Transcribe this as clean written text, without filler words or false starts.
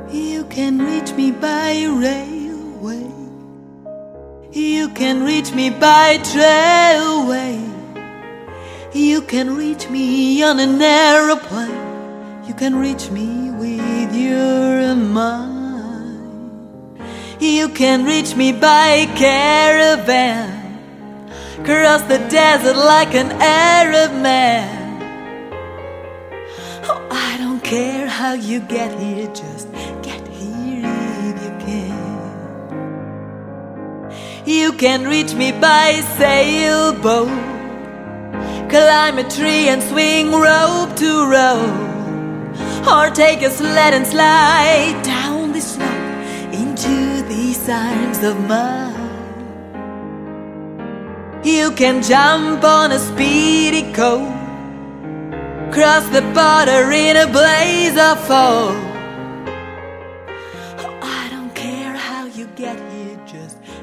You can reach me by railway. You can reach me by trailway. You can reach me on an aeroplane. You can reach me with your mind. You can reach me by caravan, cross the desert like an Arab man. Oh, I don't care how you get here, just get here if you can. You can reach me by sailboat, climb a tree and swing rope to rope, or take a sled and slide down the slope into these arms of mine. You can jump on a speedy coat, cross the border in a blaze of foam. Oh, I don't care how you get here, just